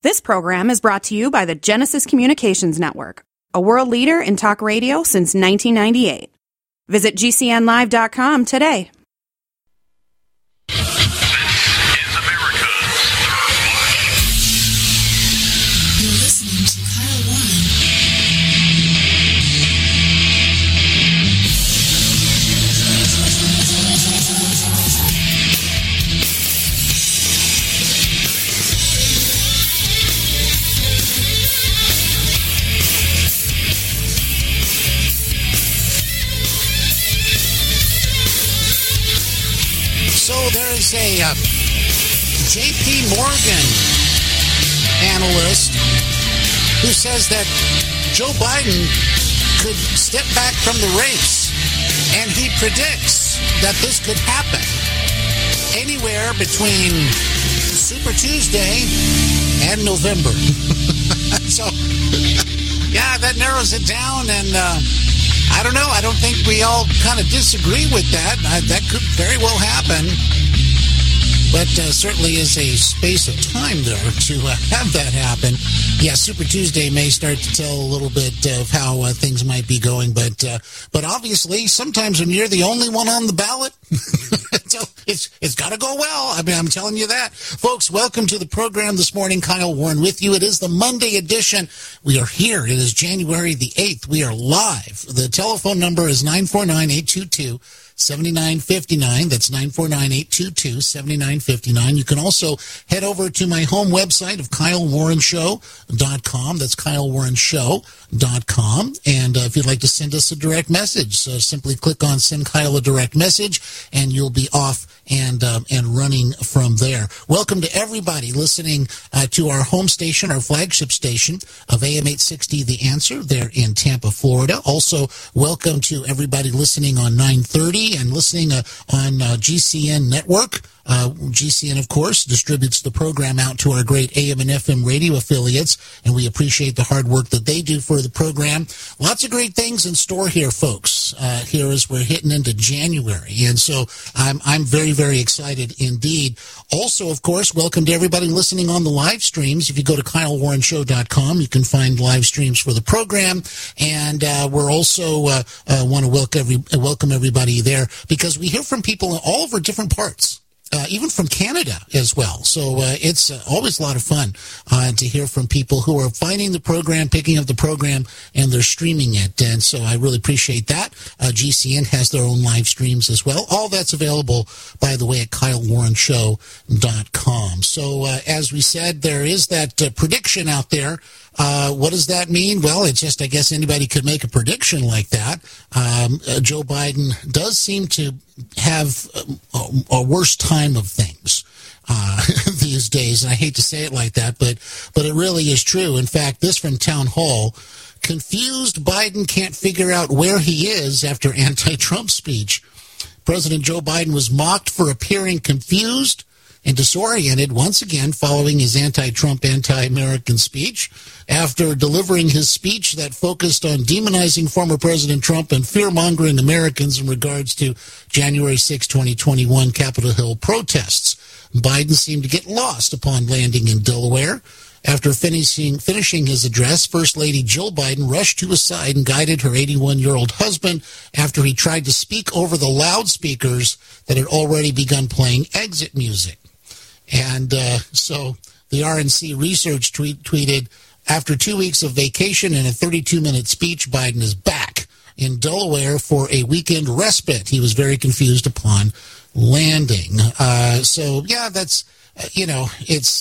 This program is brought to you by the Genesis Communications Network, a world leader in talk radio since 1998. Visit GCNlive.com today. You're listening to Kyle Warren. So there is a J.P. Morgan analyst who says that Joe Biden could step back from the race, and he predicts that this could happen anywhere between Super Tuesday and November. So, yeah, that narrows it down, and I don't know. I don't think we all kind of disagree with that. That could very well happen. But certainly is a space of time there to have that happen. Yeah, Super Tuesday may start to tell a little bit of how things might be going. But obviously, sometimes when you're the only one on the ballot, so it's got to go well. I mean, I'm telling you that. Folks, welcome to the program this morning. Kyle Warren with you. It is the Monday edition. We are here. It is January the 8th. We are live. The telephone number is 949-822-7959. That's 949-822-7959. You can also head over to my home website of KyleWarrenShow.com. That's KyleWarrenShow.com. And if you'd like to send us a direct message, simply click on Send Kyle a Direct Message, and you'll be off and running from there. Welcome to everybody listening to our home station, our flagship station of AM 860 The Answer there in Tampa, Florida. Also, welcome to everybody listening on 930 and listening on GCN Network. GCN, of course, distributes the program out to our great AM and FM radio affiliates, and we appreciate the hard work that they do for the program. Lots of great things in store here, folks, here as we're hitting into January, and so I'm very, very excited indeed. Also, of course, welcome to everybody listening on the live streams. If you go to KyleWarrenShow.com, you can find live streams for the program, and we're also want to welcome everybody there, because we hear from people in all of our different parts. Even from Canada as well. So it's always a lot of fun to hear from people who are finding the program, picking up the program, and they're streaming it. And so I really appreciate that. GCN has their own live streams as well. All that's available, by the way, at KyleWarrenShow.com. So as we said, there is that prediction out there. What does that mean? Well, it's just, I guess anybody could make a prediction like that. Joe Biden does seem to have a worse time of things these days. And I hate to say it like that, but it really is true. In fact, this from Town Hall: confused Biden can't figure out where he is after anti-Trump speech. President Joe Biden was mocked for appearing confused and disoriented once again following his anti-Trump, anti-American speech. After delivering his speech that focused on demonizing former President Trump and fear-mongering Americans in regards to January 6, 2021 Capitol Hill protests, Biden seemed to get lost upon landing in Delaware. After finishing his address, First Lady Jill Biden rushed to his side and guided her 81-year-old husband after he tried to speak over the loudspeakers that had already begun playing exit music. And so the RNC Research tweeted, after 2 weeks of vacation and a 32-minute speech, Biden is back in Delaware for a weekend respite. He was very confused upon landing. So, yeah, that's, it's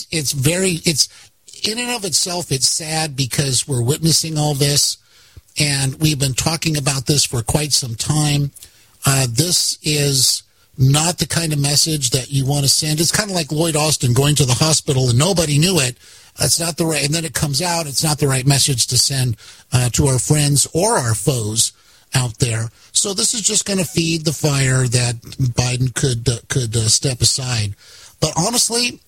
in and of itself, it's sad because we're witnessing all this, and we've been talking about this for quite some time. This is not the kind of message that you want to send. It's kind of like Lloyd Austin going to the hospital and nobody knew it. That's not the right, and then it comes out, it's not the right message to send to our friends or our foes out there. So this is just going to feed the fire that Biden could step aside. But honestly,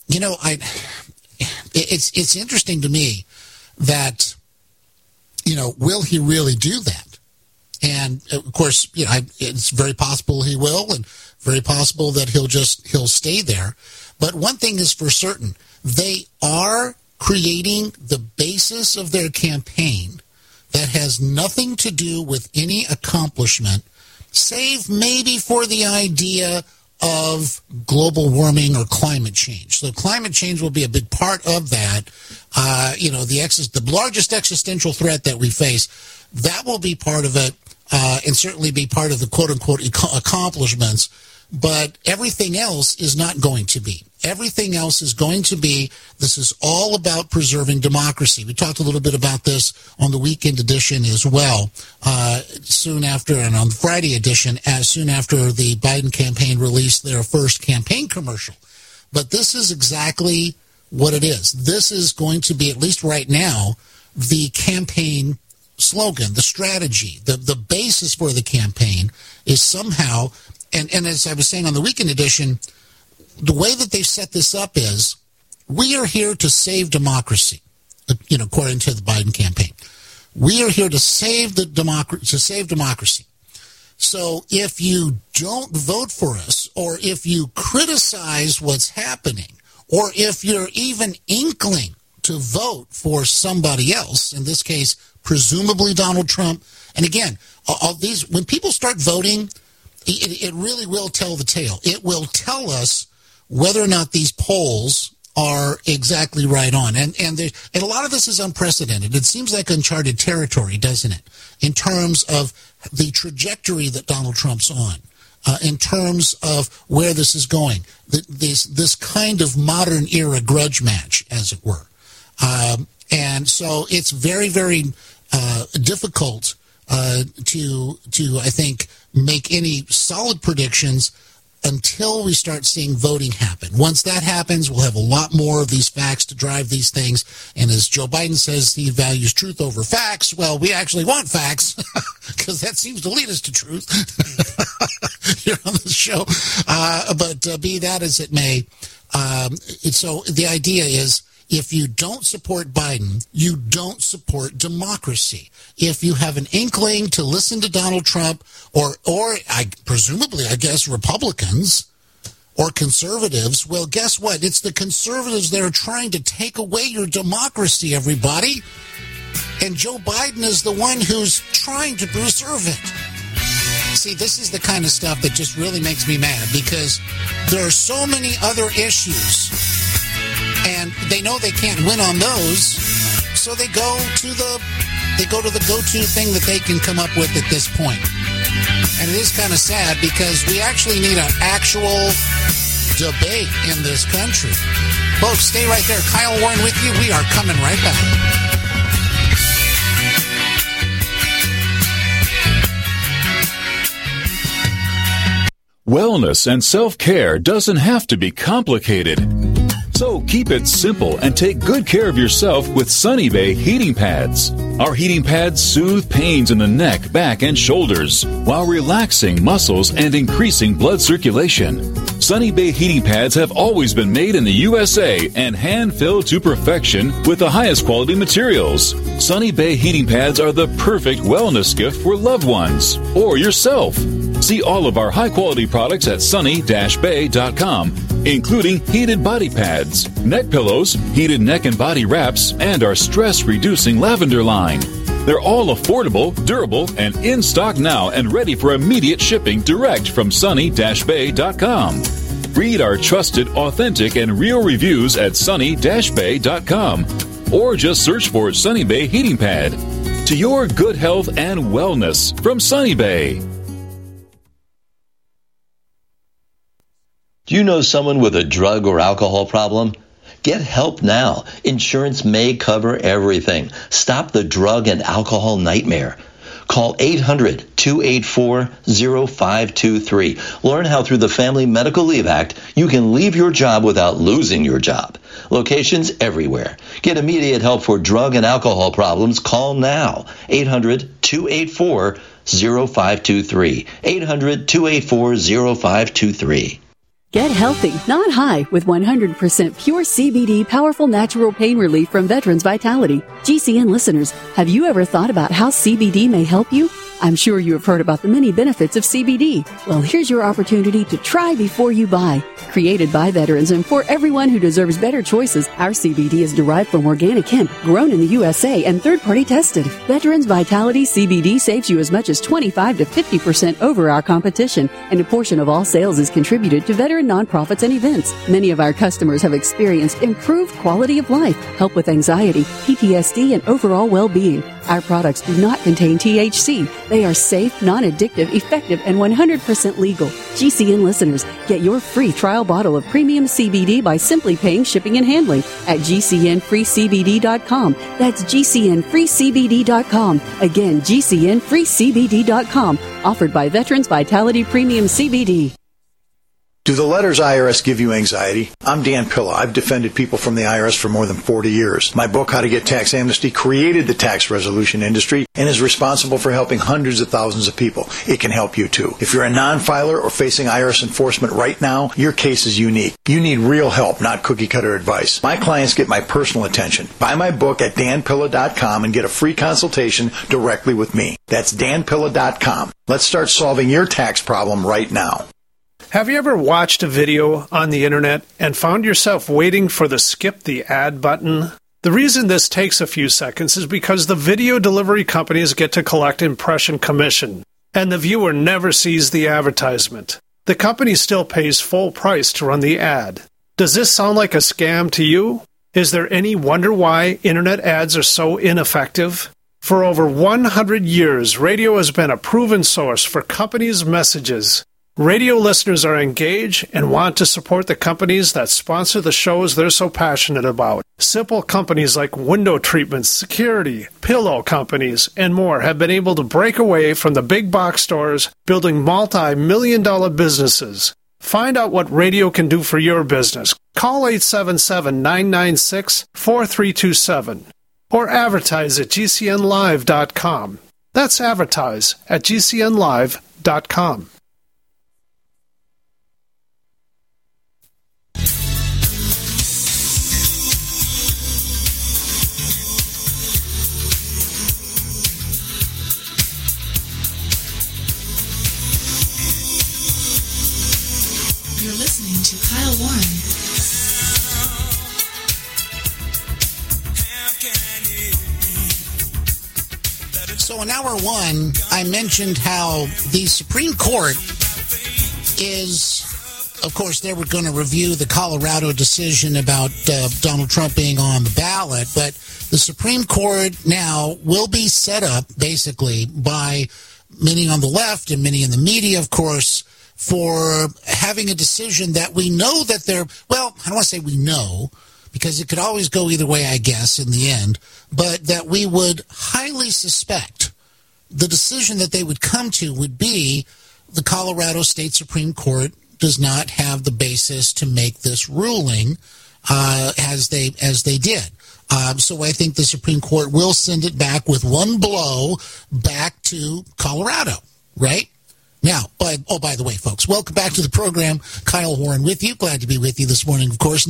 it's interesting to me that, will he really do that? And of course, it's very possible he will, and very possible that he'll stay there. But one thing is for certain, they are creating the basis of their campaign that has nothing to do with any accomplishment, save maybe for the idea of global warming or climate change. So climate change will be a big part of that. The largest existential threat that we face, that will be part of it, and certainly be part of the quote-unquote accomplishments. But everything else is not going to be. Everything else is going to be, this is all about preserving democracy. We talked a little bit about this on the weekend edition as well, soon after, and on the Friday edition, soon after the Biden campaign released their first campaign commercial. But this is exactly what it is. This is going to be, at least right now, the campaign slogan, the strategy, the basis for the campaign is somehow, and as I was saying on the weekend edition, the way that they've set this up is, we are here to save democracy, according to the Biden campaign. We are here to save democracy. So if you don't vote for us, or if you criticize what's happening, or if you're even inkling to vote for somebody else, in this case, presumably Donald Trump, and again, all these, when people start voting, it really will tell the tale. It will tell us whether or not these polls are exactly right on. And a lot of this is unprecedented. It seems like uncharted territory, doesn't it, in terms of the trajectory that Donald Trump's on, in terms of where this is going, this kind of modern era grudge match, as it were. And so it's very, very difficult to, I think, make any solid predictions until we start seeing voting happen. Once that happens, we'll have a lot more of these facts to drive these things. And as Joe Biden says, he values truth over facts. Well, we actually want facts because that seems to lead us to truth here on the show. But be that as it may, so the idea is, if you don't support Biden, you don't support democracy. If you have an inkling to listen to Donald Trump, or presumably, I guess, Republicans or conservatives, well, guess what? It's the conservatives that are trying to take away your democracy, everybody. And Joe Biden is the one who's trying to preserve it. See, this is the kind of stuff that just really makes me mad, because there are so many other issues, and they know they can't win on those, so they go to the go-to thing that they can come up with at this point. And it is kind of sad, because we actually need an actual debate in this country. Folks, stay right there. Kyle Warren with you. We are coming right back. Wellness and self-care doesn't have to be complicated. So keep it simple and take good care of yourself with Sunny Bay heating pads. Our heating pads soothe pains in the neck, back, and shoulders while relaxing muscles and increasing blood circulation. Sunny Bay heating pads have always been made in the USA and hand-filled to perfection with the highest quality materials. Sunny Bay heating pads are the perfect wellness gift for loved ones or yourself. See all of our high-quality products at sunny-bay.com, including heated body pads, neck pillows, heated neck and body wraps, and our stress-reducing lavender line. They're all affordable, durable, and in stock now and ready for immediate shipping direct from sunny-bay.com. Read our trusted, authentic, and real reviews at sunny-bay.com, or just search for Sunny Bay Heating Pad. To your good health and wellness from Sunny Bay. Do you know someone with a drug or alcohol problem? Get help now. Insurance may cover everything. Stop the drug and alcohol nightmare. Call 800-284-0523. Learn how through the Family Medical Leave Act you can leave your job without losing your job. Locations everywhere. Get immediate help for drug and alcohol problems. Call now. 800-284-0523. 800-284-0523. Get healthy, not high, with 100% pure CBD powerful natural pain relief from Veterans Vitality. GCN listeners, have you ever thought about how CBD may help you? I'm sure you have heard about the many benefits of CBD. Well, here's your opportunity to try before you buy. Created by veterans and for everyone who deserves better choices, our CBD is derived from organic hemp, grown in the USA and third-party tested. Veterans Vitality CBD saves you as much as 25 to 50% over our competition, and a portion of all sales is contributed to veteran nonprofits and events. Many of our customers have experienced improved quality of life, help with anxiety, PTSD, and overall well-being. Our products do not contain THC. They are safe, non-addictive, effective, and 100% legal. GCN listeners, get your free trial bottle of premium CBD by simply paying shipping and handling at GCNFreeCBD.com. That's GCNFreeCBD.com. Again, GCNFreeCBD.com. Offered by Veterans Vitality Premium CBD. Do the letters IRS give you anxiety? I'm Dan Pilla. I've defended people from the IRS for more than 40 years. My book, How to Get Tax Amnesty, created the tax resolution industry and is responsible for helping hundreds of thousands of people. It can help you too. If you're a non-filer or facing IRS enforcement right now, your case is unique. You need real help, not cookie-cutter advice. My clients get my personal attention. Buy my book at danpilla.com and get a free consultation directly with me. That's danpilla.com. Let's start solving your tax problem right now. Have you ever watched a video on the internet and found yourself waiting for the skip the ad button? The reason this takes a few seconds is because the video delivery companies get to collect impression commission, and the viewer never sees the advertisement. The company still pays full price to run the ad. Does this sound like a scam to you? Is there any wonder why internet ads are so ineffective? For over 100 years, radio has been a proven source for companies' messages. Radio listeners are engaged and want to support the companies that sponsor the shows they're so passionate about. Simple companies like window treatments, security, pillow companies, and more have been able to break away from the big box stores, building multi-million-dollar businesses. Find out what radio can do for your business. Call 877-996-4327 or advertise at GCNlive.com. That's advertise at GCNlive.com. You're listening to Kyle Warren. So in hour one, I mentioned how the Supreme Court is, of course, they were going to review the Colorado decision about Donald Trump being on the ballot, but the Supreme Court now will be set up, basically, by many on the left and many in the media, of course, for having a decision that we know that they're, well, I don't want to say we know, because it could always go either way, I guess, in the end, but that we would highly suspect the decision that they would come to would be the Colorado State Supreme Court does not have the basis to make this ruling as they did. So I think the Supreme Court will send it back with one blow back to Colorado, right? Now, by the way, folks, welcome back to the program. Kyle Warren with you. Glad to be with you this morning, of course.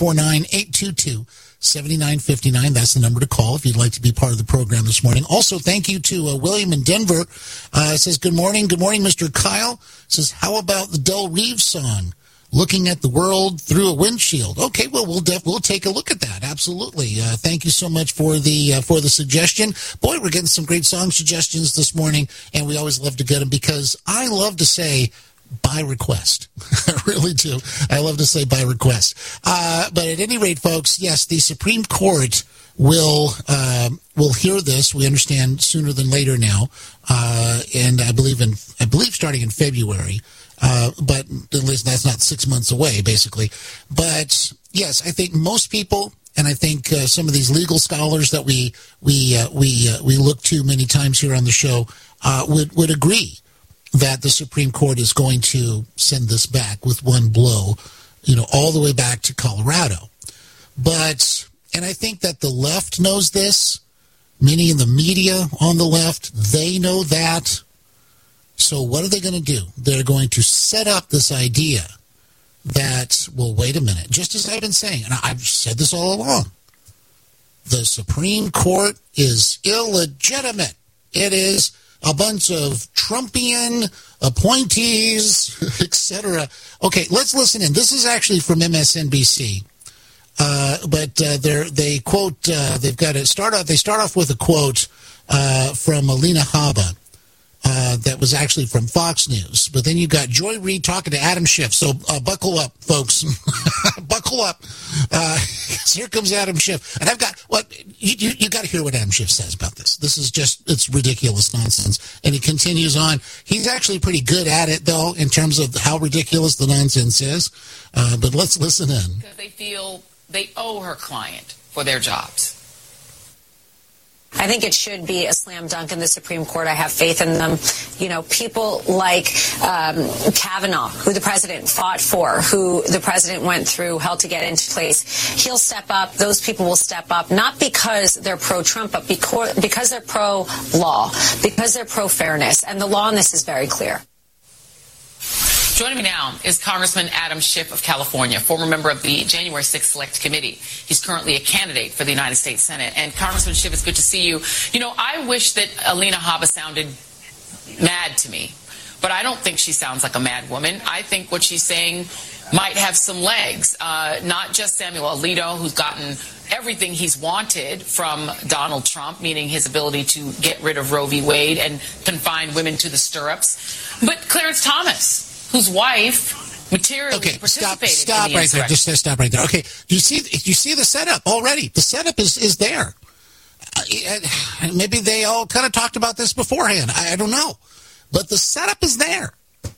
949-822-7959. That's the number to call if you'd like to be part of the program this morning. Also, thank you to William in Denver. Says, good morning. Good morning, Mr. Kyle. Says, how about the Del Reeves song, Looking at the World Through a Windshield? Okay, well, we'll take a look at that. Absolutely. Thank you so much for the suggestion. Boy, we're getting some great song suggestions this morning, and we always love to get them because I love to say by request. I really do. I love to say by request. But at any rate, folks, yes, the Supreme Court will hear this. We understand sooner than later now, and I believe starting in February. But at least that's not 6 months away, basically. But yes, I think most people, and I think some of these legal scholars that we look to many times here on the show would agree that the Supreme Court is going to send this back with one blow, all the way back to Colorado. And I think that the left knows this. Many in the media on the left, they know that. So what are they going to do? They're going to set up this idea that, well, wait a minute, just as I've been saying, and I've said this all along, the Supreme Court is illegitimate. It is a bunch of Trumpian appointees, etc. Okay, let's listen in. This is actually from MSNBC. But they quote, they've got to start off, they start off with a quote from Alina Habba. That was actually from Fox News. But then you got Joy Reid talking to Adam Schiff. So buckle up, folks. Buckle up. Here comes Adam Schiff. And I've got, you got to hear what Adam Schiff says about this. This is just, it's ridiculous nonsense. And he continues on. He's actually pretty good at it, though, in terms of how ridiculous the nonsense is. But let's listen in. Because they feel they owe her client for their jobs. I think it should be a slam dunk in the Supreme Court. I have faith in them. You know, people like Kavanaugh, who the president fought for, who the president went through hell to get into place. He'll step up. Those people will step up, not because they're pro-Trump, but because they're pro-law, because they're pro-fairness. And the law on this is very clear. Joining me now is Congressman Adam Schiff of California, former member of the January 6th Select Committee. He's currently a candidate for the United States Senate. And Congressman Schiff, it's good to see you. You know, I wish that Alina Habba sounded mad to me, but I don't think she sounds like a mad woman. I think what she's saying might have some legs. Not just Samuel Alito, who's gotten everything he's wanted from Donald Trump, meaning his ability to get rid of Roe v. Wade and confine women to the stirrups, but Clarence Thomas, whose wife materially participated stop in the right there. Just stop right there. Okay, you see the setup already. The setup is there. Maybe they all kind of talked about this beforehand. I don't know, but the setup is there.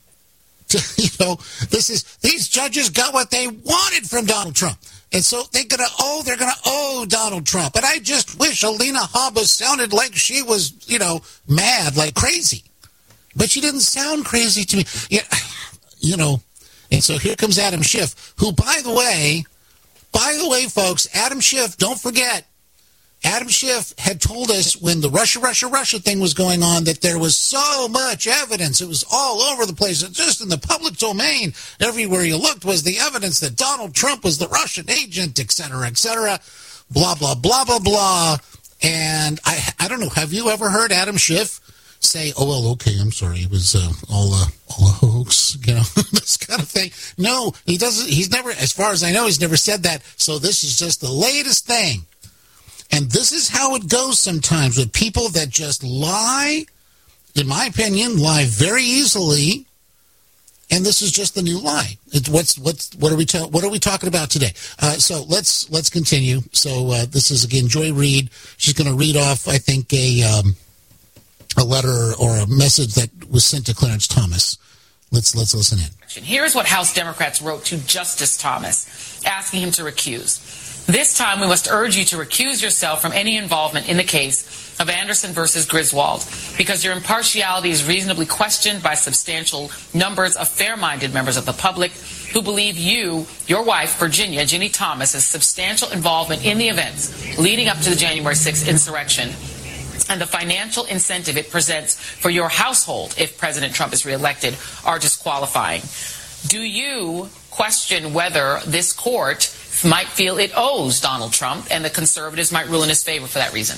You know, these judges got what they wanted from Donald Trump, and so they're gonna owe Donald Trump. And I just wish Alina Habba sounded like she was, mad, like crazy. But she didn't sound crazy to me. You know, and so here comes Adam Schiff, who, by the way, folks, Adam Schiff, don't forget, Adam Schiff had told us when the Russia thing was going on that there was so much evidence. It was all over the place, just in the public domain. Everywhere you looked was the evidence that Donald Trump was the Russian agent, et cetera, blah, blah, blah, blah, blah. And I don't know, have you ever heard Adam Schiff say, oh, well, okay, I'm sorry, it was all a hoax, this kind of thing? No, he doesn't. He's never, as far as I know, he's never said that. So this is just the latest thing. And this is how it goes sometimes with people that just lie, in my opinion, lie very easily. And this is just the new lie. What are we talking about today? So let's continue. So this is again Joy Reid. She's going to read off, I think, a letter or a message that was sent to Clarence Thomas. Let's listen in. Here's what House Democrats wrote to Justice Thomas, asking him to recuse. This time, we must urge you to recuse yourself from any involvement in the case of Anderson versus Griswold, because your impartiality is reasonably questioned by substantial numbers of fair-minded members of the public who believe you, your wife, Virginia, Ginny Thomas, has substantial involvement in the events leading up to the January 6th insurrection and the financial incentive it presents for your household if President Trump is reelected are disqualifying. Do you question whether this court might feel it owes Donald Trump and the conservatives might rule in his favor for that reason?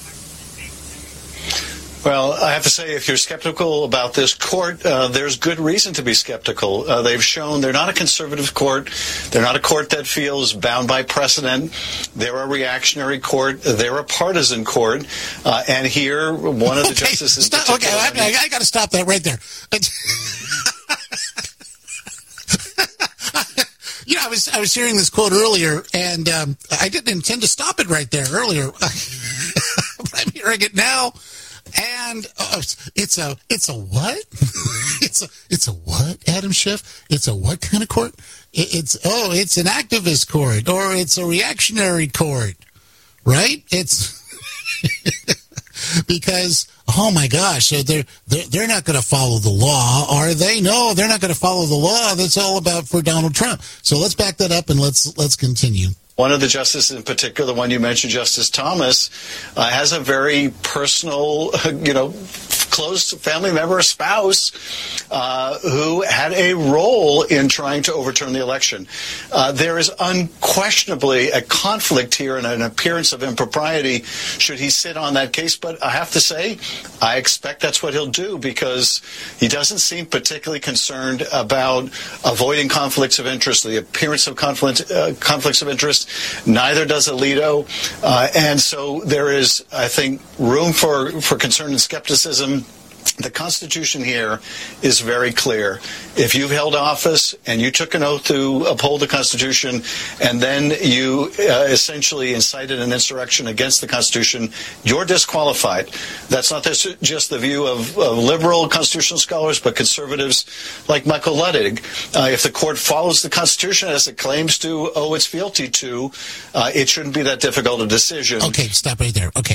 Well, I have to say, if you're skeptical about this court, there's good reason to be skeptical. They've shown they're not a conservative court. They're not a court that feels bound by precedent. They're a reactionary court. They're a partisan court. And here, one of the justices... I got to stop that right there. I was hearing this quote earlier, and I didn't intend to stop it right there earlier. But I'm hearing it now. And it's a what? it's a what, Adam Schiff? It's a what kind of court? It's an activist court, or it's a reactionary court, right? It's because, oh my gosh, so they're not going to follow the law, are they? No, they're not going to follow the law. That's all about for Donald Trump. So let's back that up and let's continue. One of the justices in particular, the one you mentioned, Justice Thomas, has a very personal, close family member or spouse who had a role in trying to overturn the election. There is unquestionably a conflict here and an appearance of impropriety should he sit on that case. But I have to say, I expect that's what he'll do, because he doesn't seem particularly concerned about avoiding conflicts of interest, the appearance of conflicts of interest. Neither does Alito. And so there is, I think, room for concern and skepticism. The Constitution here is very clear. If you've held office and you took an oath to uphold the Constitution, and then you essentially incited an insurrection against the Constitution, you're disqualified. That's not just the view of liberal constitutional scholars, but conservatives like Michael Luttig. If the court follows the Constitution as it claims to owe its fealty to, it shouldn't be that difficult a decision. Okay, stop right there. Okay.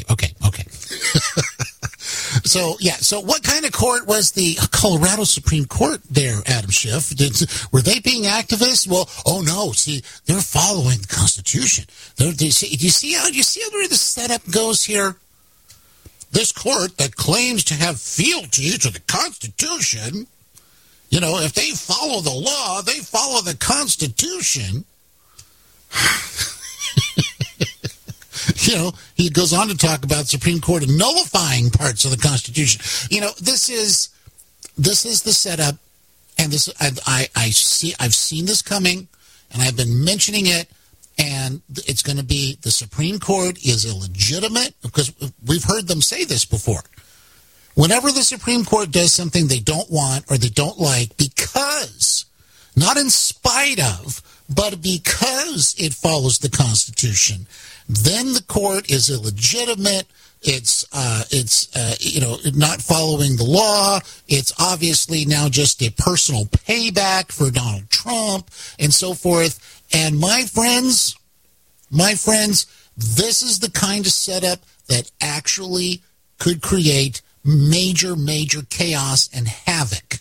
So what kind of court was the Colorado Supreme Court there, Adam Schiff? Were they being activists? Well, oh no, see, they're following the Constitution. Do you see how the setup goes here? This court that claims to have fealty to the Constitution, if they follow the law, they follow the Constitution. He goes on to talk about the Supreme Court nullifying parts of the Constitution. This is the setup, and I've seen this coming, and I've been mentioning it, and it's going to be the Supreme Court is illegitimate, because we've heard them say this before. Whenever the Supreme Court does something they don't want or they don't like, because, not in spite of, but because it follows the Constitution, then the court is illegitimate. It's not following the law. It's obviously now just a personal payback for Donald Trump and so forth. And my friends, this is the kind of setup that actually could create major chaos and havoc.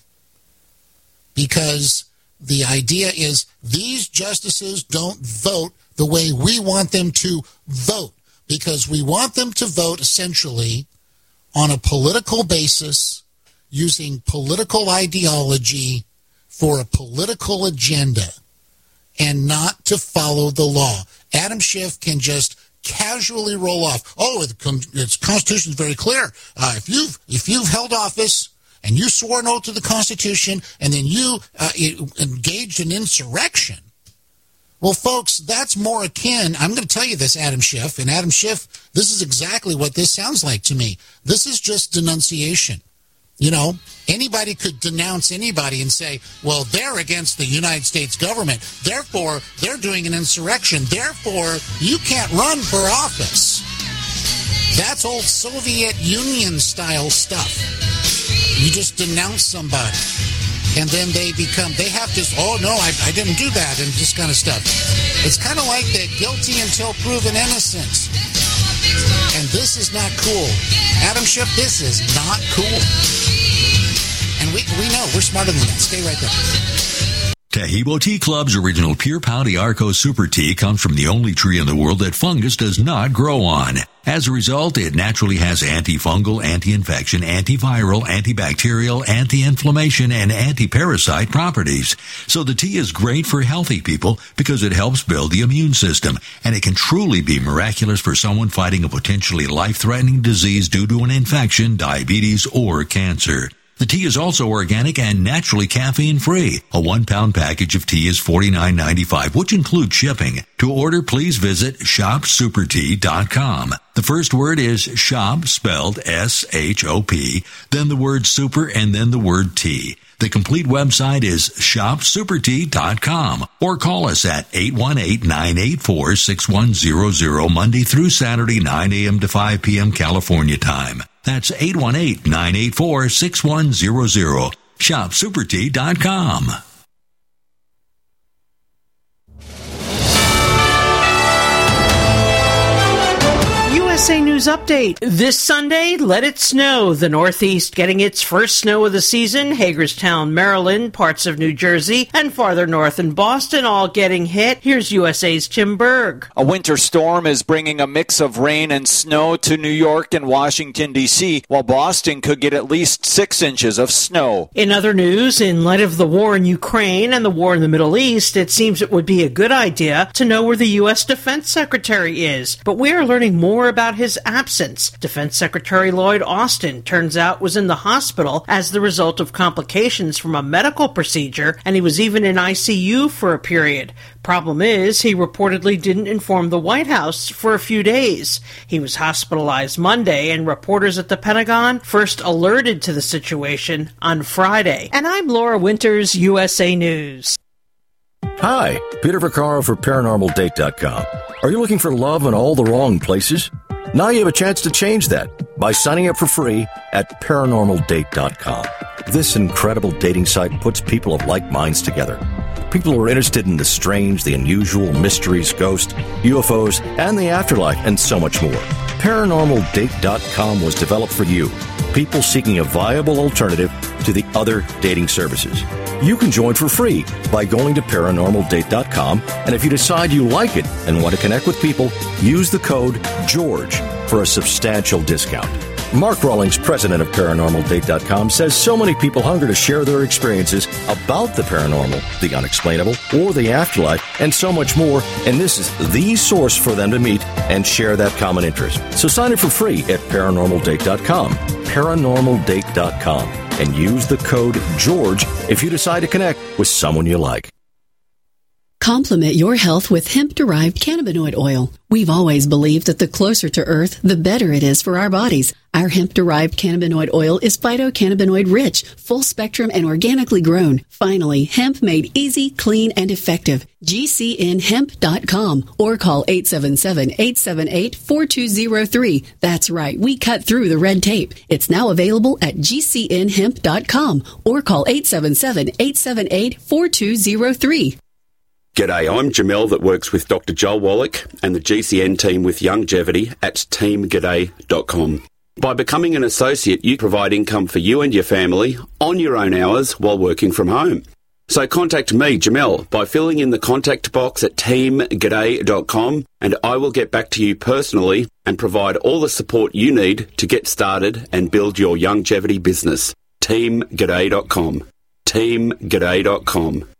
Because the idea is these justices don't vote the way we want them to vote, because we want them to vote essentially on a political basis, using political ideology for a political agenda, and not to follow the law. Adam Schiff can just casually roll off, the Constitution is very clear. If you've held office and you swore an oath to the Constitution, and then you engaged in insurrection, well, folks, that's more akin. I'm going to tell you this, Adam Schiff. And Adam Schiff, this is exactly what this sounds like to me. This is just denunciation. Anybody could denounce anybody and say, well, they're against the United States government. Therefore, they're doing an insurrection. Therefore, you can't run for office. That's old Soviet Union style stuff. You just denounce somebody. And then they have this, I didn't do that, and this kind of stuff. It's kind of like the guilty until proven innocent. And this is not cool. Adam Schiff, this is not cool. And we know, we're smarter than that. Stay right there. Taheebo Tea Club's original Pure Pau d'Arco Super Tea comes from the only tree in the world that fungus does not grow on. As a result, it naturally has antifungal, anti-infection, antiviral, antibacterial, anti-inflammation, and anti-parasite properties. So the tea is great for healthy people because it helps build the immune system, and it can truly be miraculous for someone fighting a potentially life-threatening disease due to an infection, diabetes, or cancer. The tea is also organic and naturally caffeine-free. A 1-pound package of tea is $49.95, which includes shipping. To order, please visit shopsupertea.com. The first word is shop, spelled S-H-O-P, then the word super, and then the word tea. The complete website is shopsupertea.com, or call us at 818-984-6100 Monday through Saturday, 9 a.m. to 5 p.m. California time. That's 818-984-6100. Shopsupertea.com. USA News news update. This Sunday, let it snow. The Northeast getting its first snow of the season. Hagerstown, Maryland, parts of New Jersey, and farther north in Boston all getting hit. Here's USA's Tim Berg. A winter storm is bringing a mix of rain and snow to New York and Washington, D.C., while Boston could get at least 6 inches of snow. In other news, in light of the war in Ukraine and the war in the Middle East, it seems it would be a good idea to know where the U.S. Defense Secretary is. But we are learning more about his absence. Defense Secretary Lloyd Austin, turns out, was in the hospital as the result of complications from a medical procedure, and he was even in ICU for a period. Problem is, he reportedly didn't inform the White House for a few days. He was hospitalized Monday, and reporters at the Pentagon first alerted to the situation on Friday. And I'm Laura Winters, USA News. Hi, Peter Vaccaro for ParanormalDate.com. Are you looking for love in all the wrong places? Now you have a chance to change that by signing up for free at ParanormalDate.com. This incredible dating site puts people of like minds together. People who are interested in the strange, the unusual, mysteries, ghosts, UFOs, and the afterlife, and so much more. ParanormalDate.com was developed for you, people seeking a viable alternative to the other dating services. You can join for free by going to ParanormalDate.com, and if you decide you like it and want to connect with people, use the code GEORGE for a substantial discount. Mark Rawlings, president of ParanormalDate.com, says so many people hunger to share their experiences about the paranormal, the unexplainable, or the afterlife, and so much more, and this is the source for them to meet and share that common interest. So sign up for free at ParanormalDate.com, ParanormalDate.com, and use the code GEORGE if you decide to connect with someone you like. Complement your health with hemp-derived cannabinoid oil. We've always believed that the closer to Earth, the better it is for our bodies. Our hemp-derived cannabinoid oil is phytocannabinoid-rich, full-spectrum, and organically grown. Finally, hemp made easy, clean, and effective. GCNhemp.com or call 877-878-4203. That's right, we cut through the red tape. It's now available at GCNhemp.com or call 877-878-4203. G'day, I'm Jamel that works with Dr. Joel Wallach and the GCN team with Youngevity at teamg'day.com. By becoming an associate, you provide income for you and your family on your own hours while working from home. So contact me, Jamel, by filling in the contact box at teamg'day.com, and I will get back to you personally and provide all the support you need to get started and build your Youngevity business. teamg'day.com. teamg'day.com.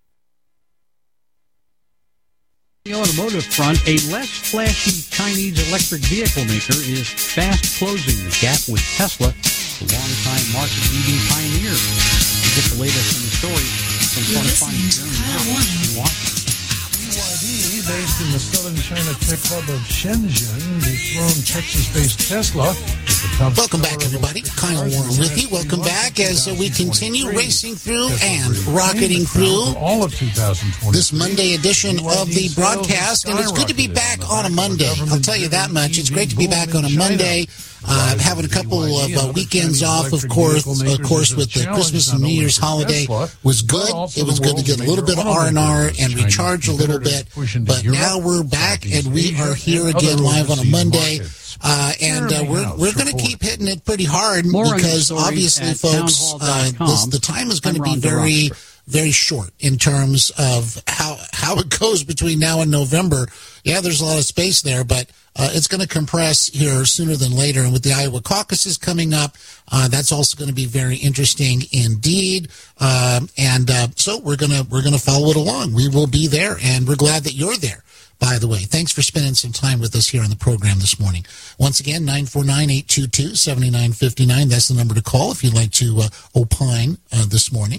The automotive front, a less flashy Chinese electric vehicle maker is fast closing the gap with Tesla, the longtime market-leading pioneer. To get the latest on the story, from Funny Journey in Washington. BYD, based in the southern China tech hub of Shenzhen, dethroned Texas-based Tesla. Welcome back, everybody. Kyle Warren with you. Welcome back as we continue racing through and rocketing through all of 2020. This Monday edition of the broadcast. And it's good to be back on a Monday. I'll tell you that much. It's great to be back on a Monday. Having a couple of weekends off, of course, with the Christmas and New Year's holiday was good. It was good to get a little bit of R&R and recharge a little bit. But now we're back, and we are here again live on a Monday. And we're going to keep hitting it pretty hard because obviously, folks, the time is going to be very, very short in terms of how it goes between now and November. Yeah, there's a lot of space there, but it's going to compress here sooner than later. And with the Iowa caucuses coming up, that's also going to be very interesting indeed. So we're gonna follow it along. We will be there, and we're glad that you're there. By the way, thanks for spending some time with us here on the program this morning. Once again, 949-822-7959. That's the number to call if you'd like to opine this morning.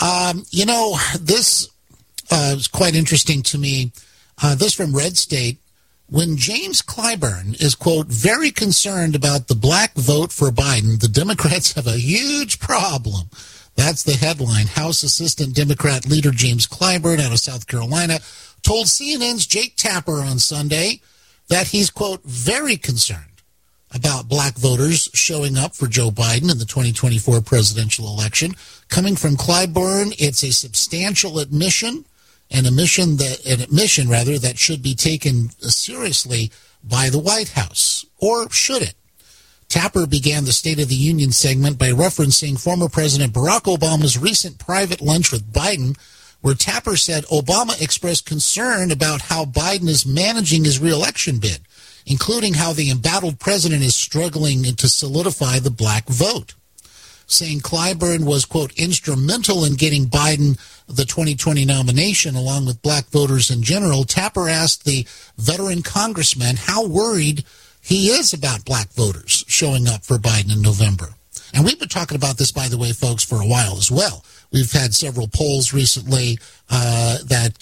This is quite interesting to me. This from Red State. When James Clyburn is, quote, very concerned about the black vote for Biden, the Democrats have a huge problem. That's the headline. House Assistant Democrat leader James Clyburn out of South Carolina told CNN's Jake Tapper on Sunday that he's, quote, very concerned about black voters showing up for Joe Biden in the 2024 presidential election. Coming from Clyburn, it's a substantial admission, an admission that should be taken seriously by the White House. or should it? Tapper began the State of the Union segment by referencing former President Barack Obama's recent private lunch with Biden, where Tapper said Obama expressed concern about how Biden is managing his reelection bid, including how the embattled president is struggling to solidify the black vote, saying Clyburn was, quote, instrumental in getting Biden the 2020 nomination along with black voters in general. Tapper asked the veteran congressman how worried he is about black voters showing up for Biden in November. And we've been talking about this, by the way, folks, for a while as well. We've had several polls recently that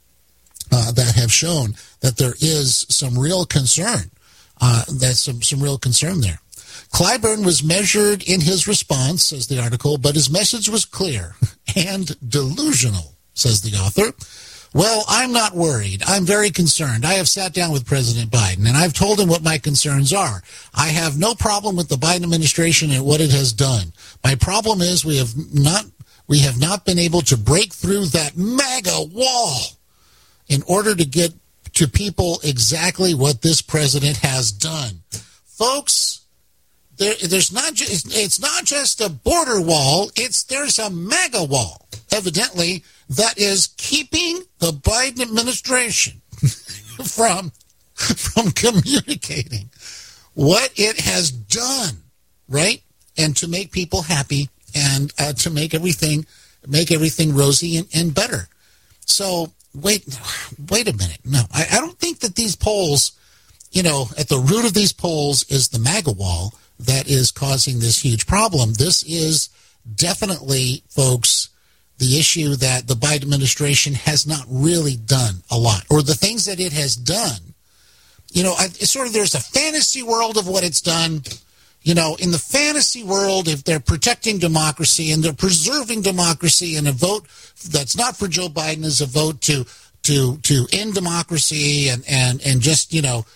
have shown that there is some real concern. That's some real concern there. Clyburn was measured in his response, says the article, but his message was clear and delusional, says the author. Well, I'm not worried. I'm very concerned. I have sat down with President Biden, and I've told him what my concerns are. I have no problem with the Biden administration and what it has done. My problem is we have not been able to break through that MAGA wall in order to get to people exactly what this president has done. Folks, it's not just a border wall. There's a MAGA wall, evidently, that is keeping the Biden administration from communicating what it has done, right? And to make people happy and to make everything rosy and better. So wait a minute. No, I don't think that these polls, at the root of these polls is the MAGA wall that is causing this huge problem. This is definitely, folks, the issue that the Biden administration has not really done a lot, or the things that it has done. It's sort of, there's a fantasy world of what it's done. In the fantasy world, if they're protecting democracy and they're preserving democracy, and a vote that's not for Joe Biden is a vote to end democracy and just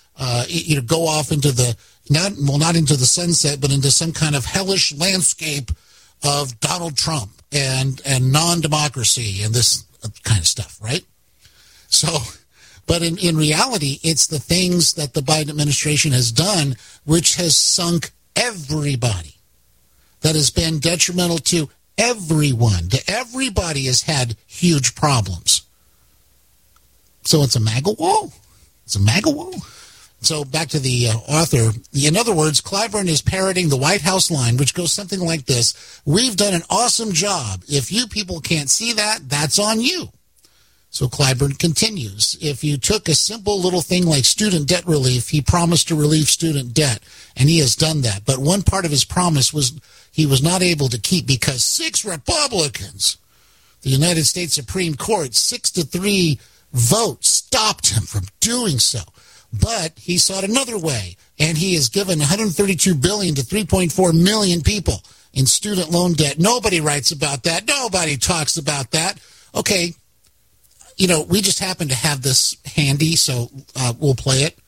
go off into the not into the sunset, but into some kind of hellish landscape of Donald Trump and non-democracy and this kind of stuff, right? So, but in reality, it's the things that the Biden administration has done which has sunk everybody, that has been detrimental to everyone. Everybody has had huge problems. So it's a MAGA wall? It's a MAGA wall? So back to the author. In other words, Clyburn is parroting the White House line, which goes something like this: we've done an awesome job. If you people can't see that, that's on you. So Clyburn continues, if you took a simple little thing like student debt relief, he promised to relieve student debt, and he has done that. But one part of his promise was he was not able to keep because 6 Republicans, the United States Supreme Court, 6-3 vote stopped him from doing so. But he sought another way, and he has given $132 billion to 3.4 million people in student loan debt. Nobody writes about that. Nobody talks about that. Okay, we just happen to have this handy, so we'll play it.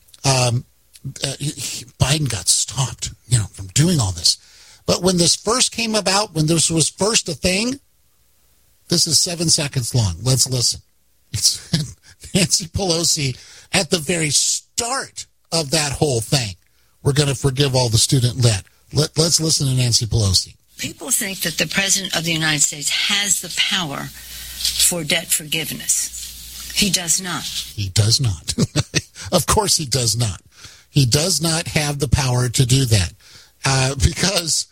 Biden got stopped, from doing all this. But when this first came about, when this was first a thing, this is 7 seconds long. Let's listen. It's Nancy Pelosi at the very start of that whole thing. We're going to forgive all the student debt. Let's listen to Nancy Pelosi. People think that the President of the United States has the power for debt forgiveness. He does not. He does not. Of course he does not. He does not have the power to do that because...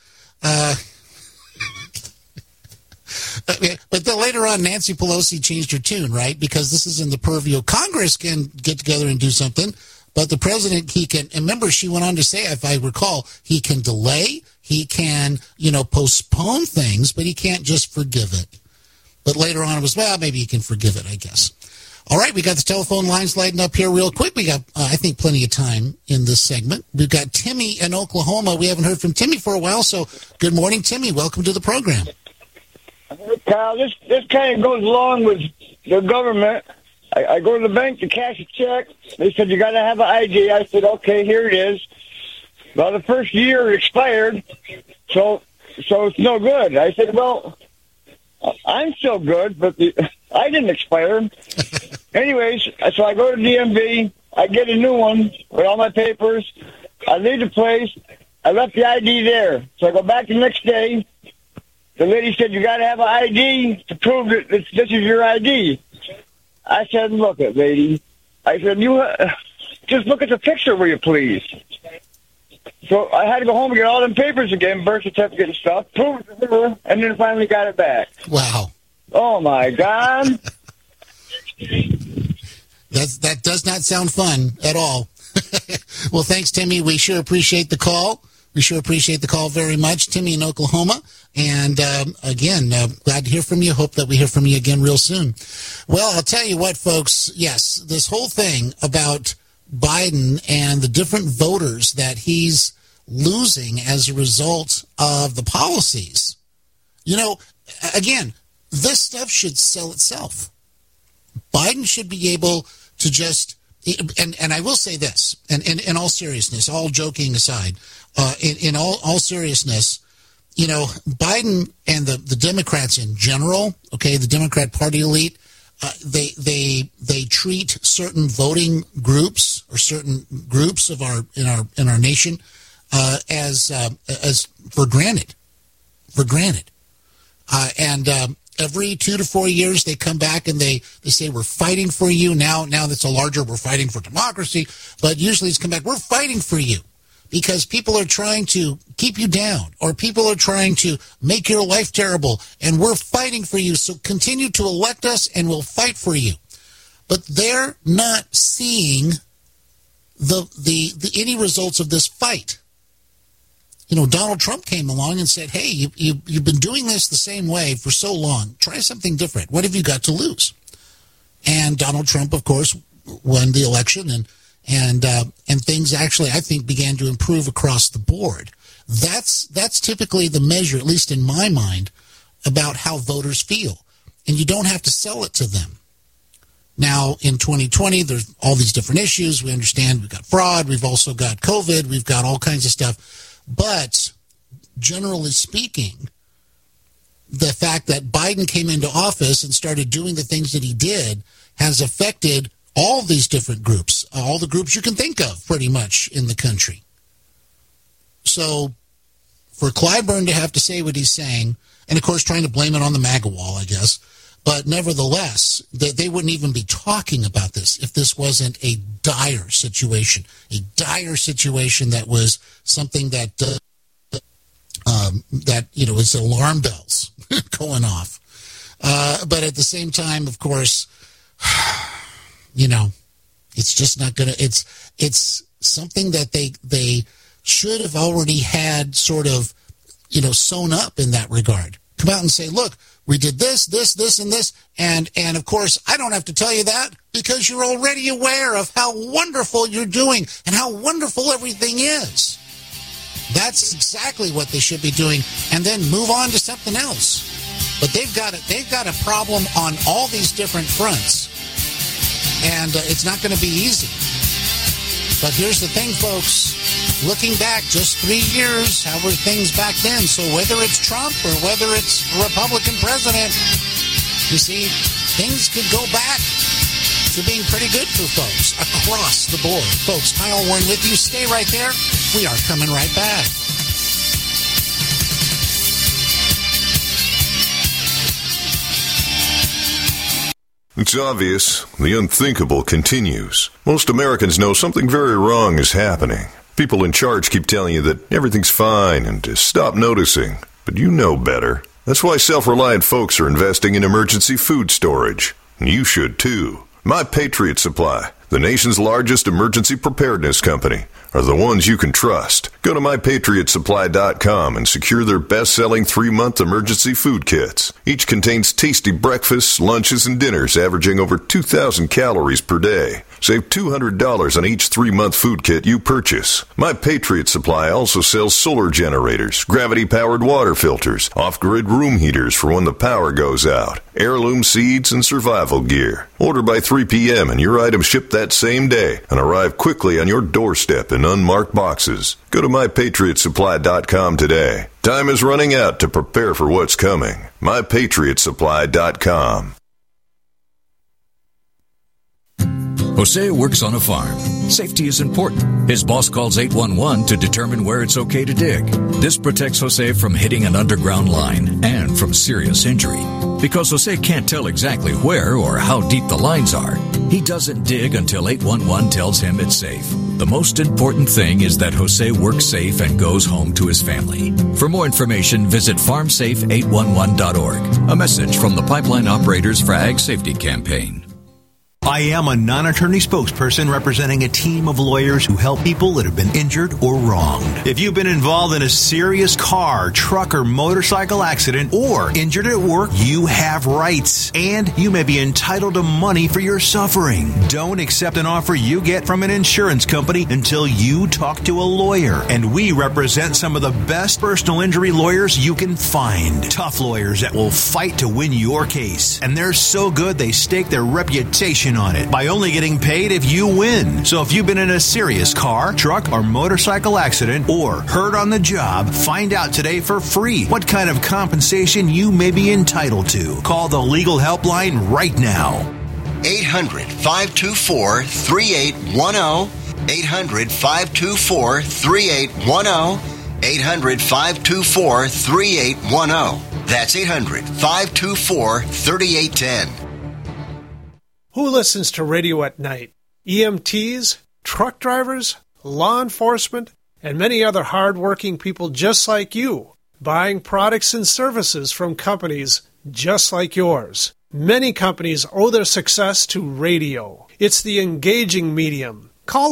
But then later on, Nancy Pelosi changed her tune, right? Because this is in the purview. Congress can get together and do something, but the president, he can, and remember, she went on to say, if I recall, he can delay, he can, postpone things, but he can't just forgive it. But later on it was, well, maybe he can forgive it, I guess. All right, we got the telephone lines lighting up here real quick. We got, I think, plenty of time in this segment. We've got Timmy in Oklahoma. We haven't heard from Timmy for a while, so good morning, Timmy. Welcome to the program. Kyle, this kind of goes along with the government. I go to the bank to cash a check. They said, you got to have an ID. I said, okay, here it is. Well, the first year it expired, so it's no good. I said, well, I'm still good, but I didn't expire. Anyways, so I go to DMV. I get a new one with all my papers. I leave the place. I left the ID there. So I go back the next day. The lady said, you got to have an ID to prove that this is your ID. I said, look it, lady. I said, you just look at the picture, will you please? So I had to go home and get all them papers again, birth certificate and stuff, prove it to her, and then finally got it back. Wow. Oh, my God. That does not sound fun at all. Well, thanks, Timmy. We sure appreciate the call. We sure appreciate the call very much, Timmy in Oklahoma. And again, glad to hear from you. Hope that we hear from you again real soon. Well, I'll tell you what, folks. Yes, this whole thing about Biden and the different voters that he's losing as a result of the policies. You know, again, this stuff should sell itself. Biden should be able to just, and I will say this, and in all seriousness, all joking aside, in all seriousness, you know, Biden and the Democrats in general, okay, the Democrat Party elite, they treat certain voting groups or certain groups of our nation as for granted, and every 2 to 4 years they come back and they say we're fighting for you. Now that's a larger, we're fighting for democracy, but usually it's come back, we're fighting for you. Because people are trying to keep you down, or people are trying to make your life terrible, and we're fighting for you. So continue to elect us, and we'll fight for you. But they're not seeing the any results of this fight. You know, Donald Trump came along and said, "Hey, you've been doing this the same way for so long. Try something different. What have you got to lose?" And Donald Trump, of course, won the election, and things actually, I think, began to improve across the board. That's typically the measure, at least in my mind, about how voters feel. And you don't have to sell it to them. Now, in 2020, there's all these different issues. We understand we've got fraud. We've also got COVID. We've got all kinds of stuff. But generally speaking, the fact that Biden came into office and started doing the things that he did has affected all these different groups, all the groups you can think of pretty much in the country. So for Clyburn to have to say what he's saying, and of course trying to blame it on the MAGA wall, I guess, but nevertheless, they wouldn't even be talking about this if this wasn't a dire situation that was something that you know, it's alarm bells going off. But at the same time, of course, you know, it's just not going to, it's something that they should have already had sort of, you know, sewn up in that regard. Come out and say, look, we did this, and this. And of course, I don't have to tell you that because you're already aware of how wonderful you're doing and how wonderful everything is. That's exactly what they should be doing, and then move on to something else. But they've got a problem on all these different fronts. And it's not going to be easy. But here's the thing, folks. Looking back just 3 years, how were things back then? So whether it's Trump or whether it's a Republican president, you see, things could go back to being pretty good for folks across the board. Folks, Kyle Warren with you. Stay right there. We are coming right back. It's obvious. The unthinkable continues. Most Americans know something very wrong is happening. People in charge keep telling you that everything's fine and to stop noticing. But you know better. That's why self-reliant folks are investing in emergency food storage. And you should too. My Patriot Supply, the nation's largest emergency preparedness company, are the ones you can trust. Go to MyPatriotSupply.com and secure their best-selling 3-month emergency food kits. Each contains tasty breakfasts, lunches, and dinners averaging over 2,000 calories per day. Save $200 on each 3-month food kit you purchase. My Patriot Supply also sells solar generators, gravity-powered water filters, off-grid room heaters for when the power goes out, heirloom seeds, and survival gear. Order by 3 p.m. and your items ship that same day and arrive quickly on your doorstep in unmarked boxes. Go to MyPatriotSupply.com today. Time is running out to prepare for what's coming. MyPatriotSupply.com. Jose works on a farm. Safety is important. His boss calls 811 to determine where it's okay to dig. This protects Jose from hitting an underground line and from serious injury. Because Jose can't tell exactly where or how deep the lines are, he doesn't dig until 811 tells him it's safe. The most important thing is that Jose works safe and goes home to his family. For more information, visit farmsafe811.org. A message from the Pipeline Operators for Ag Safety Campaign. I am a non-attorney spokesperson representing a team of lawyers who help people that have been injured or wronged. If you've been involved in a serious car, truck, or motorcycle accident or injured at work, you have rights, and you may be entitled to money for your suffering. Don't accept an offer you get from an insurance company until you talk to a lawyer. And we represent some of the best personal injury lawyers you can find. Tough lawyers that will fight to win your case. And they're so good they stake their reputation on it by only getting paid if you win. So if you've been in a serious car, truck, or motorcycle accident or hurt on the job, find out today for free what kind of compensation you may be entitled to. Call the legal helpline right now. 800-524-3810. 800-524-3810. 800-524-3810. That's 800-524-3810. Who listens to radio at night? EMTs, truck drivers, law enforcement, and many other hard-working people just like you, buying products and services from companies just like yours. Many companies owe their success to radio. It's the engaging medium. Call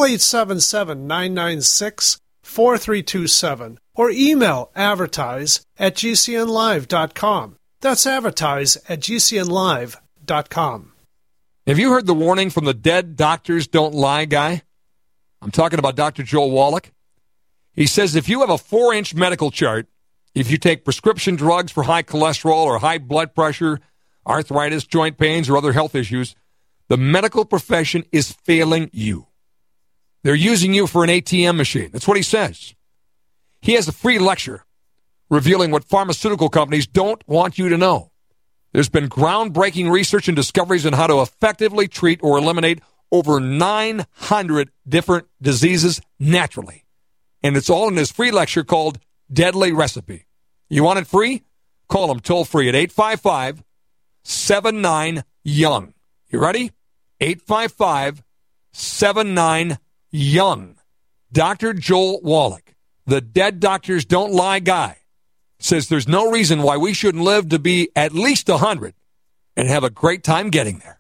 877-996-4327 or email advertise@gcnlive.com. That's advertise@gcnlive.com. Have you heard the warning from the Dead Doctors Don't Lie guy? I'm talking about Dr. Joel Wallach. He says if you have a 4-inch medical chart, if you take prescription drugs for high cholesterol or high blood pressure, arthritis, joint pains, or other health issues, the medical profession is failing you. They're using you for an ATM machine. That's what he says. He has a free lecture revealing what pharmaceutical companies don't want you to know. There's been groundbreaking research and discoveries on how to effectively treat or eliminate over 900 different diseases naturally. And it's all in this free lecture called Deadly Recipe. You want it free? Call them toll free at 855-79-YOUNG. You ready? 855-79-YOUNG. Dr. Joel Wallach, the Dead Doctors Don't Lie guy, says there's no reason why we shouldn't live to be at least 100 and have a great time getting there.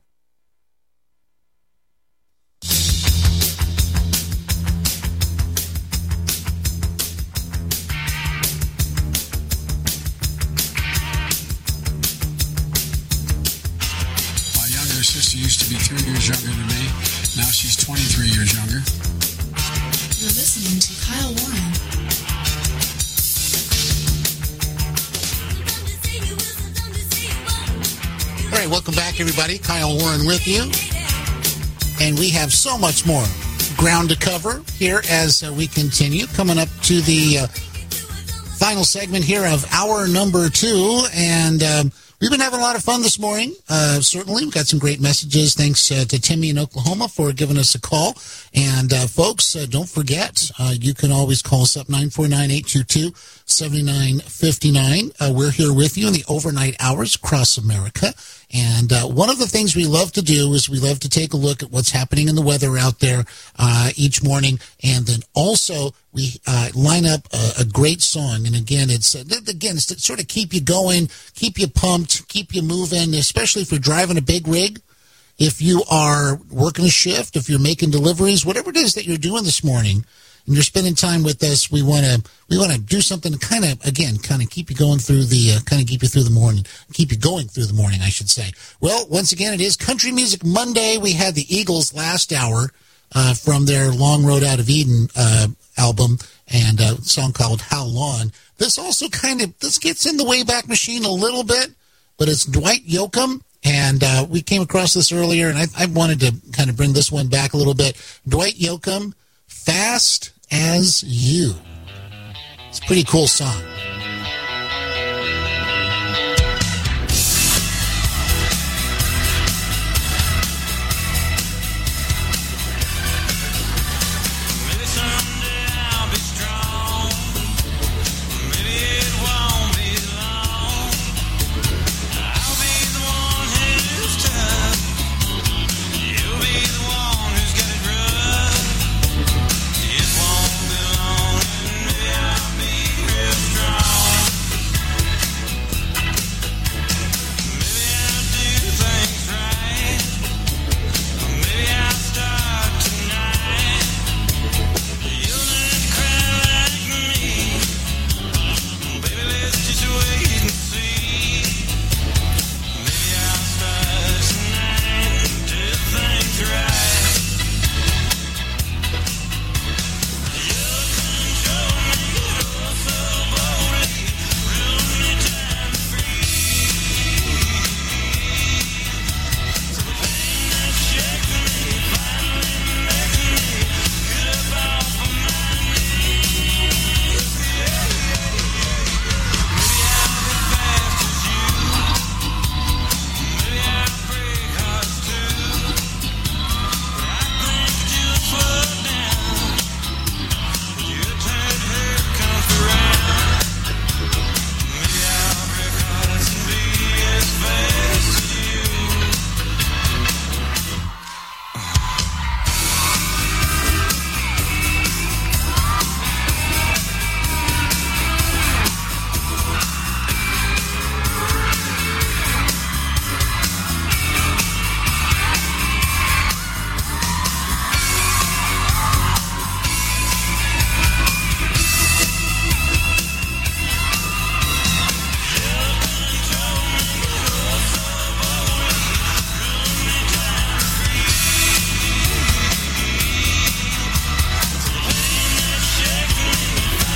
My younger sister used to be 3 years younger than me. Now she's 23 years younger. You're listening to Kyle Warren. All right, welcome back, everybody. Kyle Warren with you. And we have so much more ground to cover here as we continue. Coming up to the final segment here of hour number 2. And we've been having a lot of fun this morning. Certainly, we've got some great messages. Thanks to Timmy in Oklahoma for giving us a call. And folks, don't forget, you can always call us up, 949-822-7959. We're here with you in the overnight hours across America. And one of the things we love to do is we love to take a look at what's happening in the weather out there each morning. And then also we line up a great song. And again, it's to sort of keep you going, keep you pumped, keep you moving, especially if you're driving a big rig. If you are working a shift, if you're making deliveries, whatever it is that you're doing this morning, and you're spending time with us, we want to do something to kind of keep you going through the keep you going through the morning, I should say. Well, once again, it is Country Music Monday. We had the Eagles last hour from their Long Road Out of Eden album and a song called How Long. This also this gets in the Wayback Machine a little bit, but it's Dwight Yoakam. And we came across this earlier, and I wanted to kind of bring this one back a little bit. Dwight Yoakam, Fast as You. It's a pretty cool song.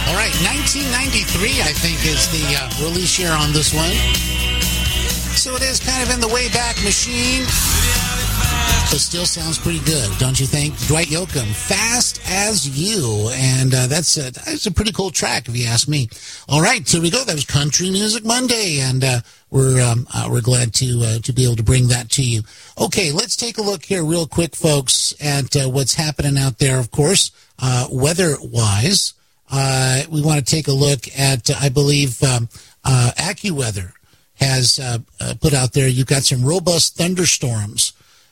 All right, 1993, I think, is the release year on this one. So it is kind of in the Wayback Machine, but still sounds pretty good, don't you think? Dwight Yoakam, Fast as You, and that's a pretty cool track, if you ask me. All right, here we go. That was Country Music Monday, and we're glad to be able to bring that to you. Okay, let's take a look here real quick, folks, at what's happening out there, of course, weather-wise. We want to take a look at, I believe, AccuWeather has put out there. You've got some robust thunderstorms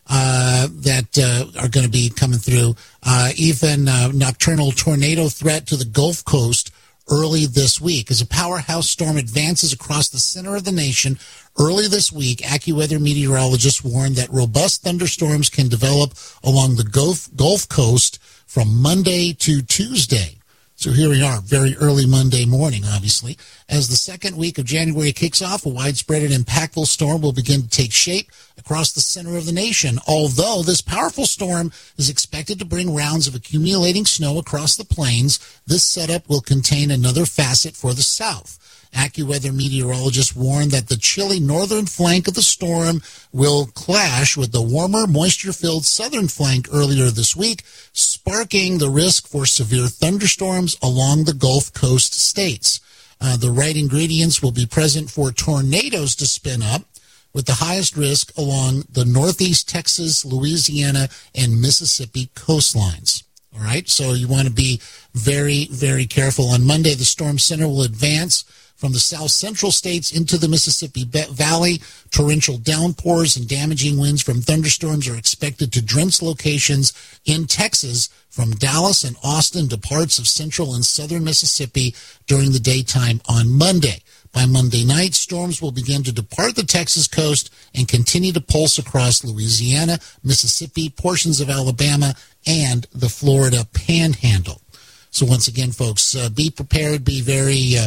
that are going to be coming through. Even nocturnal tornado threat to the Gulf Coast early this week. As a powerhouse storm advances across the center of the nation early this week, AccuWeather meteorologists warned that robust thunderstorms can develop along the Gulf Coast from Monday to Tuesday. So here we are, very early Monday morning, obviously. As the second week of January kicks off, a widespread and impactful storm will begin to take shape across the center of the nation. Although this powerful storm is expected to bring rounds of accumulating snow across the plains, this setup will contain another facet for the south. AccuWeather meteorologists warn that the chilly northern flank of the storm will clash with the warmer, moisture-filled southern flank earlier this week, sparking the risk for severe thunderstorms along the Gulf Coast states. The right ingredients will be present for tornadoes to spin up, with the highest risk along the northeast Texas, Louisiana, and Mississippi coastlines. All right, so you want to be very, very careful. On Monday, the storm center will advance from the south central states into the Mississippi Valley. Torrential downpours and damaging winds from thunderstorms are expected to drench locations in Texas from Dallas and Austin to parts of central and southern Mississippi during the daytime on Monday. By Monday night, storms will begin to depart the Texas coast and continue to pulse across Louisiana, Mississippi, portions of Alabama, and the Florida Panhandle. So once again, folks, be prepared, be very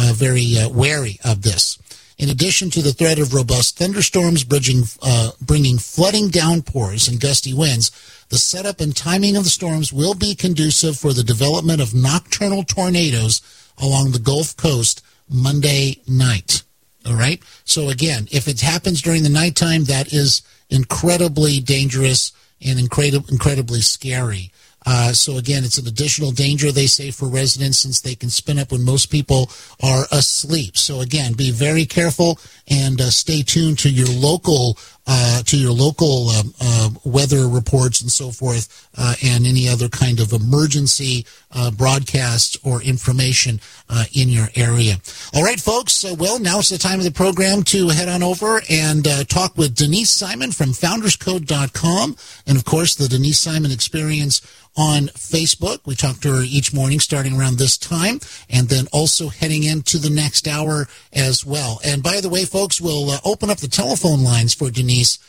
wary of this. In addition to the threat of robust thunderstorms bringing flooding downpours and gusty winds, the setup and timing of the storms will be conducive for the development of nocturnal tornadoes along the Gulf Coast Monday night. All right? So again, if it happens during the nighttime, that is incredibly dangerous and incredibly scary. So again, it's an additional danger, they say, for residents, since they can spin up when most people are asleep. So again, be very careful and stay tuned to your local weather reports and so forth, and any other kind of emergency broadcasts or information in your area. All right, folks. Well, now it's the time of the program to head on over and talk with Denise Simon from FoundersCode.com, and of course the Denise Simon Experience on Facebook. We talk to her each morning starting around this time, and then also heading into the next hour as well. And by the way, folks, we'll open up the telephone lines for Denise,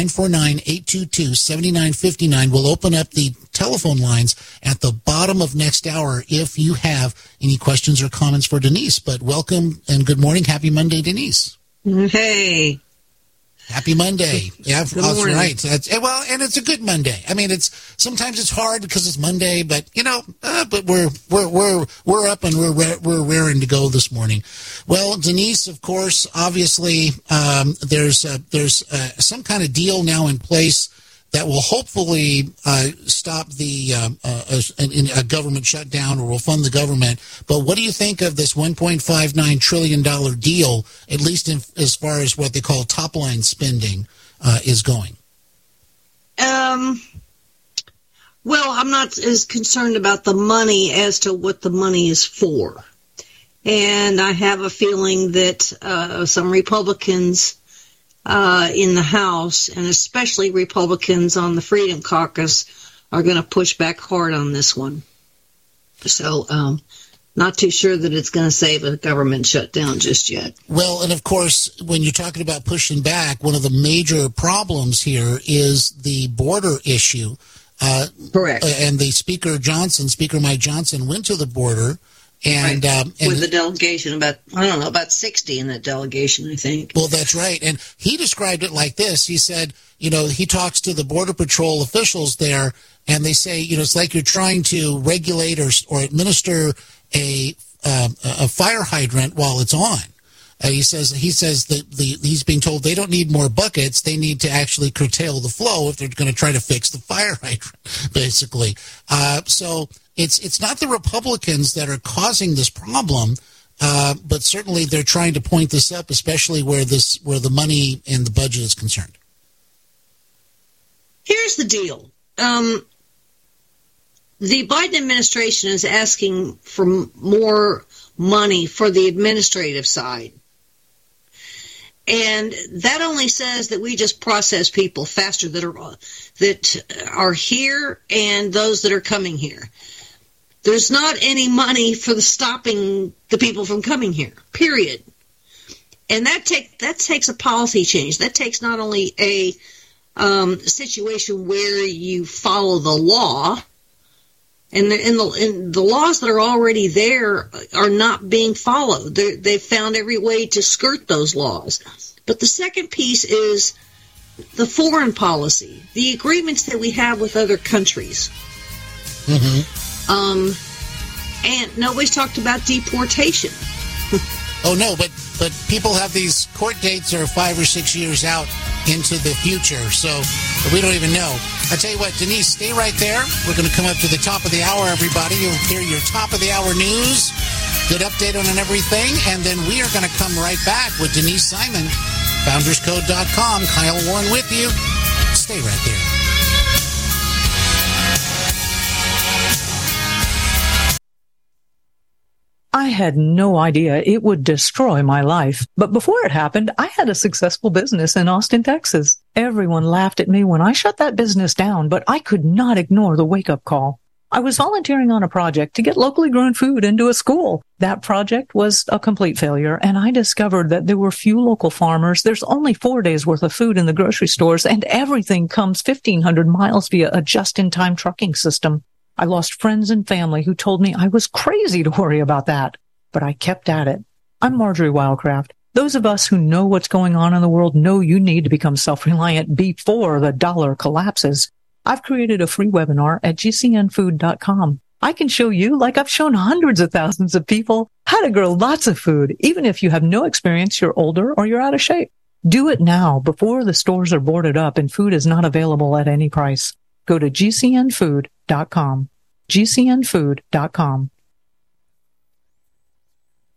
949-822-7959. We'll open up the telephone lines at the bottom of next hour if you have any questions or comments for Denise. But welcome and good morning. Happy Monday, Denise. Hey. Happy Monday. Yeah, that's morning. right. Well, and it's a good Monday. I mean, sometimes it's hard because it's Monday, but but we're up and we're raring to go this morning. Well, Denise, of course, obviously, there's some kind of deal now in place that will hopefully stop a government shutdown, or will fund the government. But what do you think of this $1.59 trillion deal, at least as far as what they call top-line spending is going? Well, I'm not as concerned about the money as to what the money is for. And I have a feeling that some Republicans in the House, and especially Republicans on the Freedom Caucus, are going to push back hard on this one. So, not too sure that it's going to save a government shutdown just yet. Well, and of course, when you're talking about pushing back, one of the major problems here is the border issue. Correct. And the Speaker Mike Johnson, went to the border. And, right. With the delegation, about 60 in that delegation, I think. Well, that's right. And he described it like this. He said, he talks to the Border Patrol officials there, and they say, it's like you're trying to regulate or administer a a fire hydrant while it's on. He says that he's being told they don't need more buckets. They need to actually curtail the flow if they're going to try to fix the fire hydrant, basically. So it's not the Republicans that are causing this problem, but certainly they're trying to point this up, especially where the money and the budget is concerned. Here's the deal. The Biden administration is asking for more money for the administrative side. And that only says that we just process people faster that are here and those that are coming here. There's not any money for stopping the people from coming here, period. And that takes a policy change. That takes not only a situation where you follow the law, and the laws that are already there are not being followed. They've found every way to skirt those laws. But the second piece is the foreign policy, the agreements that we have with other countries. Mm-hmm. And nobody's talked about deportation. Oh, no, but people have these court dates that are 5 or 6 years out into the future, so we don't even know. I tell you what, Denise, stay right there. We're going to come up to the top of the hour, everybody. You'll hear your top of the hour news, good update on everything, and then we are going to come right back with Denise Simon, founderscode.com. Kyle Warren with you. Stay right there. I had no idea it would destroy my life. But before it happened, I had a successful business in Austin, Texas. Everyone laughed at me when I shut that business down, but I could not ignore the wake-up call. I was volunteering on a project to get locally grown food into a school. That project was a complete failure, and I discovered that there were few local farmers. There's only 4 days worth of food in the grocery stores, and everything comes 1,500 miles via a just-in-time trucking system. I lost friends and family who told me I was crazy to worry about that, but I kept at it. I'm Marjorie Wildcraft. Those of us who know what's going on in the world know you need to become self-reliant before the dollar collapses. I've created a free webinar at gcnfood.com. I can show you, like I've shown hundreds of thousands of people, how to grow lots of food, even if you have no experience, you're older, or you're out of shape. Do it now before the stores are boarded up and food is not available at any price. Go to gcnfood.com. gcnfood.com.